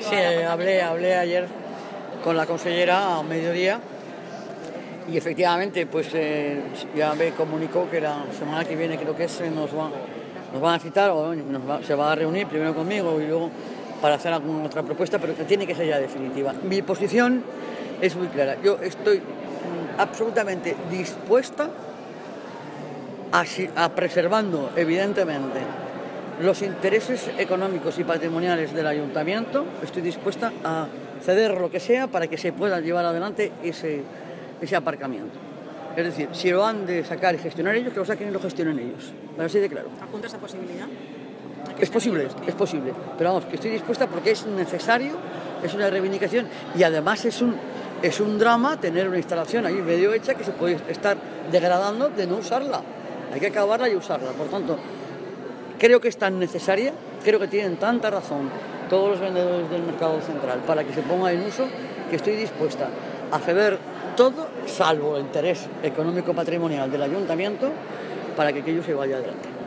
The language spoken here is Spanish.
Sí, hablé ayer con la consellera a mediodía y efectivamente pues ya me comunicó que la semana que viene creo que nos van a citar o se va a reunir primero conmigo y luego para hacer alguna otra propuesta, pero que tiene que ser ya definitiva. Mi posición es muy clara. Yo estoy absolutamente dispuesta a preservando evidentemente los intereses económicos y patrimoniales del ayuntamiento. Estoy dispuesta a ceder lo que sea para que se pueda llevar adelante ese aparcamiento. Es decir, si lo han de sacar y gestionar ellos, que lo saquen y lo gestionen ellos. Pero así de claro. ¿Apunta esa posibilidad? Es posible, pero vamos, que estoy dispuesta porque es necesario, es una reivindicación y además es un drama tener una instalación ahí medio hecha que se puede estar degradando de no usarla. Hay que acabarla y usarla. Por tanto, creo que es tan necesaria, creo que tienen tanta razón todos los vendedores del mercado central para que se ponga en uso, que estoy dispuesta a ceder todo, salvo el interés económico patrimonial del ayuntamiento, para que aquello se vaya adelante.